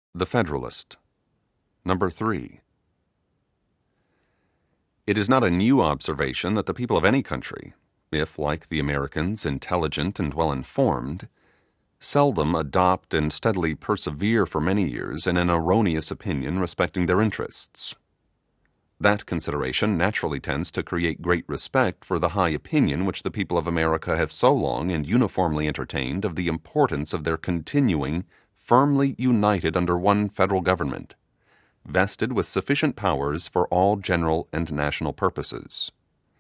The Federalist. Number 3. It is not a new observation that the people of any country, if, like the Americans, intelligent and well-informed, seldom adopt and steadily persevere for many years in an erroneous opinion respecting their interests. That consideration naturally tends to create great respect for the high opinion which the people of America have so long and uniformly entertained of the importance of their continuing firmly united under one federal government, vested with sufficient powers for all general and national purposes.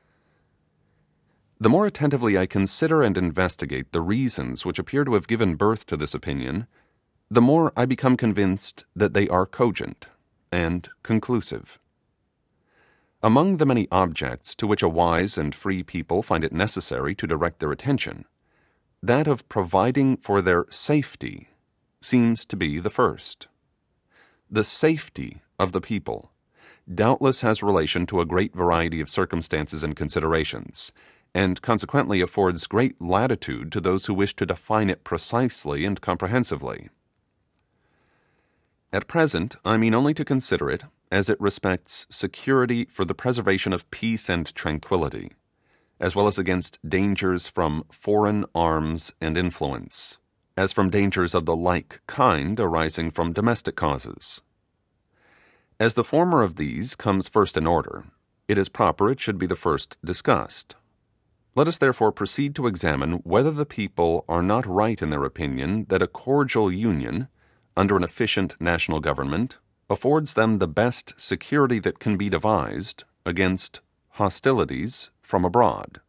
The more attentively I consider and investigate the reasons which appear to have given birth to this opinion, the more I become convinced that they are cogent and conclusive. Among the many objects to which a wise and free people find it necessary to direct their attention, that of providing for their safety seems to be the first. The safety of the people doubtless has relation to a great variety of circumstances and considerations, and consequently affords great latitude to those who wish to define it precisely and comprehensively. At present, I mean only to consider it as it respects security for the preservation of peace and tranquility, as well as against dangers from foreign arms and influence, as from dangers of the like kind arising from domestic causes. As the former of these comes first in order, it is proper it should be the first discussed. Let us therefore proceed to examine whether the people are not right in their opinion that a cordial union, under an efficient national government, affords them the best security that can be devised against hostilities from abroad.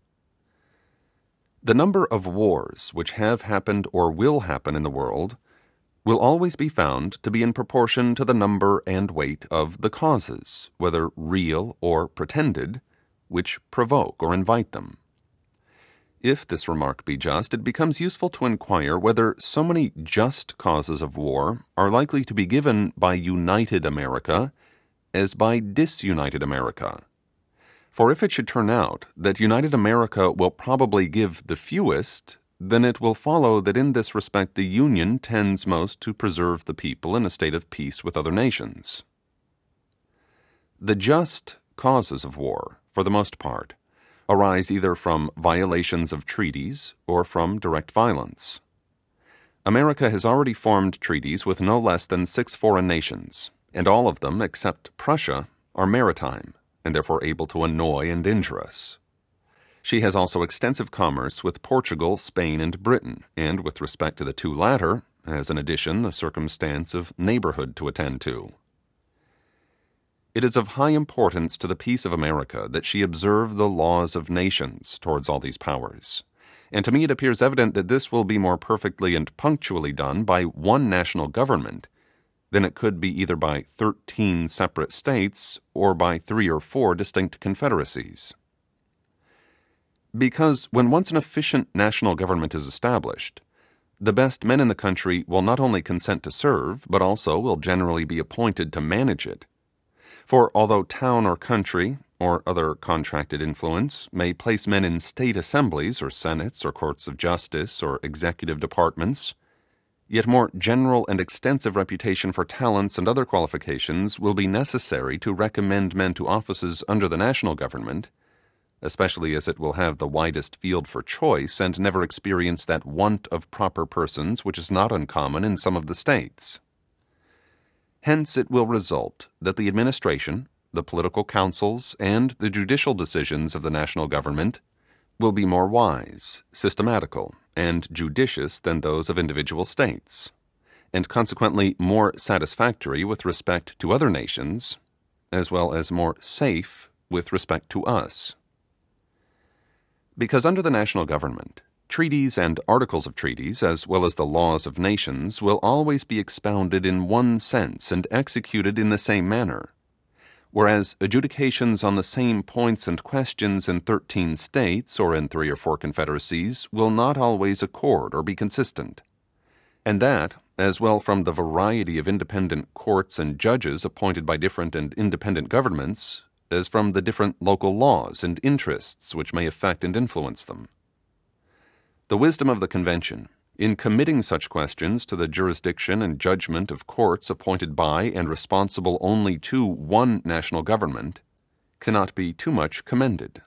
The number of wars which have happened or will happen in the world will always be found to be in proportion to the number and weight of the causes, whether real or pretended, which provoke or invite them. If this remark be just, it becomes useful to inquire whether so many just causes of war are likely to be given by united America as by disunited America. For if it should turn out that united America will probably give the fewest, then it will follow that in this respect the Union tends most to preserve the people in a state of peace with other nations. The just causes of war, for the most part, arise either from violations of treaties or from direct violence. America has already formed treaties with no less than 6 foreign nations, and all of them, except Prussia, are maritime, and therefore able to annoy and injure us. She has also extensive commerce with Portugal, Spain, and Britain, and with respect to the 2 latter, has in addition the circumstance of neighborhood to attend to. It is of high importance to the peace of America that she observe the laws of nations towards all these powers, and to me it appears evident that this will be more perfectly and punctually done by one national government than it could be either by 13 separate states or by 3 or 4 distinct confederacies. Because when once an efficient national government is established, the best men in the country will not only consent to serve, but also will generally be appointed to manage it. For although town or country, or other contracted influence, may place men in state assemblies or senates or courts of justice or executive departments, yet more general and extensive reputation for talents and other qualifications will be necessary to recommend men to offices under the national government, especially as it will have the widest field for choice and never experience that want of proper persons which is not uncommon in some of the states. Hence it will result that the administration, the political councils, and the judicial decisions of the national government will be more wise, systematical, and judicious than those of individual states, and consequently more satisfactory with respect to other nations, as well as more safe with respect to us. Because under the national government, treaties and articles of treaties, as well as the laws of nations, will always be expounded in one sense and executed in the same manner, whereas adjudications on the same points and questions in 13 states or in 3 or 4 confederacies will not always accord or be consistent, and that, as well from the variety of independent courts and judges appointed by different and independent governments, as from the different local laws and interests which may affect and influence them. The wisdom of the convention, in committing such questions to the jurisdiction and judgment of courts appointed by and responsible only to one national government, cannot be too much commended.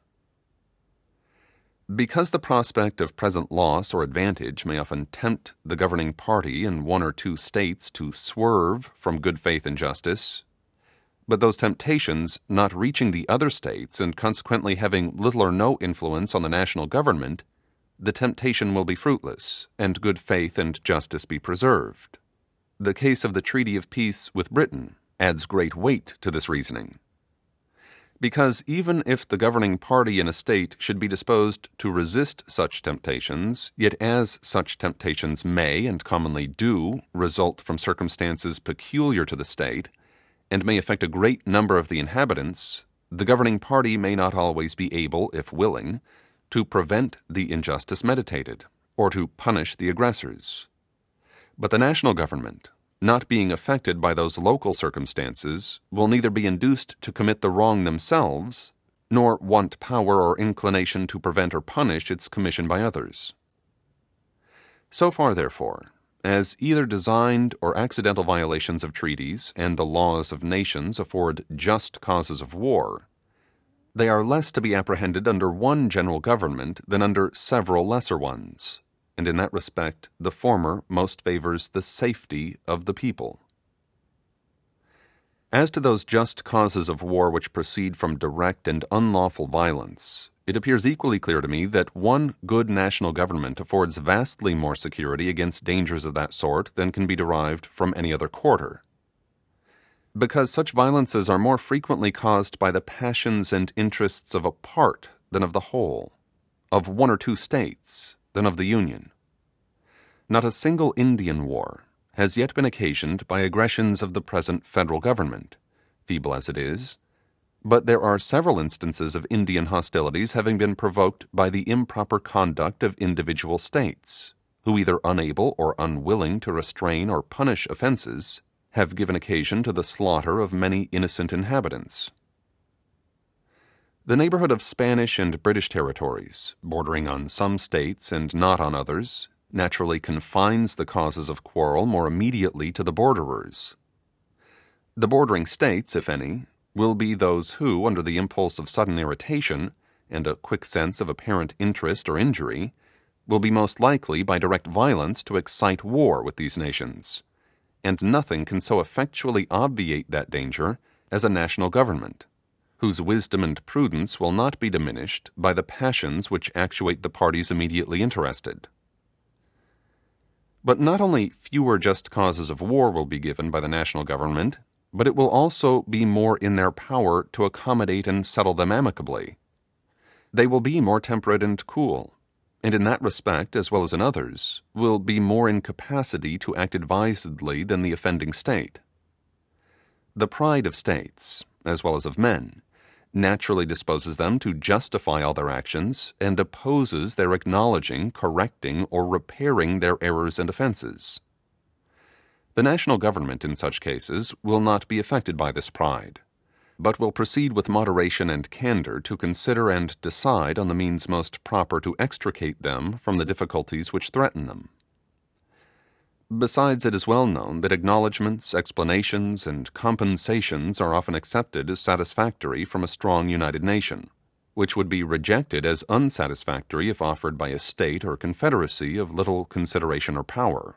Because the prospect of present loss or advantage may often tempt the governing party in one or two states to swerve from good faith and justice, but those temptations not reaching the other states and consequently having little or no influence on the national government, the temptation will be fruitless, and good faith and justice be preserved. The case of the Treaty of Peace with Britain adds great weight to this reasoning. Because even if the governing party in a state should be disposed to resist such temptations, yet as such temptations may, and commonly do, result from circumstances peculiar to the state, and may affect a great number of the inhabitants, the governing party may not always be able, if willing, to prevent the injustice meditated, or to punish the aggressors. But the national government, not being affected by those local circumstances, will neither be induced to commit the wrong themselves, nor want power or inclination to prevent or punish its commission by others. So far, therefore, as either designed or accidental violations of treaties and the laws of nations afford just causes of war, they are less to be apprehended under one general government than under several lesser ones, and in that respect the former most favors the safety of the people. As to those just causes of war which proceed from direct and unlawful violence, it appears equally clear to me that one good national government affords vastly more security against dangers of that sort than can be derived from any other quarter. Because such violences are more frequently caused by the passions and interests of a part than of the whole, of one or two states than of the Union. Not a single Indian war has yet been occasioned by aggressions of the present federal government, feeble as it is, but there are several instances of Indian hostilities having been provoked by the improper conduct of individual states, who either unable or unwilling to restrain or punish offenses, have given occasion to the slaughter of many innocent inhabitants. The neighborhood of Spanish and British territories, bordering on some states and not on others, naturally confines the causes of quarrel more immediately to the borderers. The bordering states, if any, will be those who, under the impulse of sudden irritation and a quick sense of apparent interest or injury, will be most likely by direct violence to excite war with these nations, and nothing can so effectually obviate that danger as a national government, whose wisdom and prudence will not be diminished by the passions which actuate the parties immediately interested. But not only fewer just causes of war will be given by the national government, but it will also be more in their power to accommodate and settle them amicably. They will be more temperate and cool, and in that respect, as well as in others, will be more in capacity to act advisedly than the offending state. The pride of states, as well as of men, naturally disposes them to justify all their actions and opposes their acknowledging, correcting, or repairing their errors and offenses. The national government in such cases will not be affected by this pride, but will proceed with moderation and candor to consider and decide on the means most proper to extricate them from the difficulties which threaten them. Besides, it is well known that acknowledgments, explanations, and compensations are often accepted as satisfactory from a strong united nation, which would be rejected as unsatisfactory if offered by a state or confederacy of little consideration or power.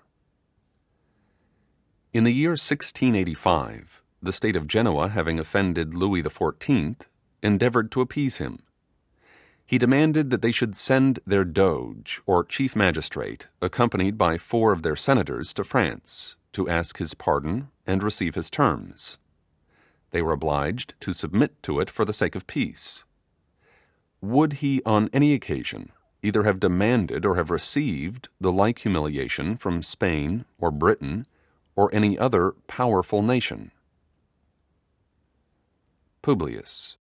In the year 1685, the state of Genoa, having offended Louis XIV, endeavored to appease him. He demanded that they should send their doge, or chief magistrate, accompanied by 4 of their senators, to France, to ask his pardon and receive his terms. They were obliged to submit to it for the sake of peace. Would he on any occasion either have demanded or have received the like humiliation from Spain or Britain or any other powerful nation? Publius.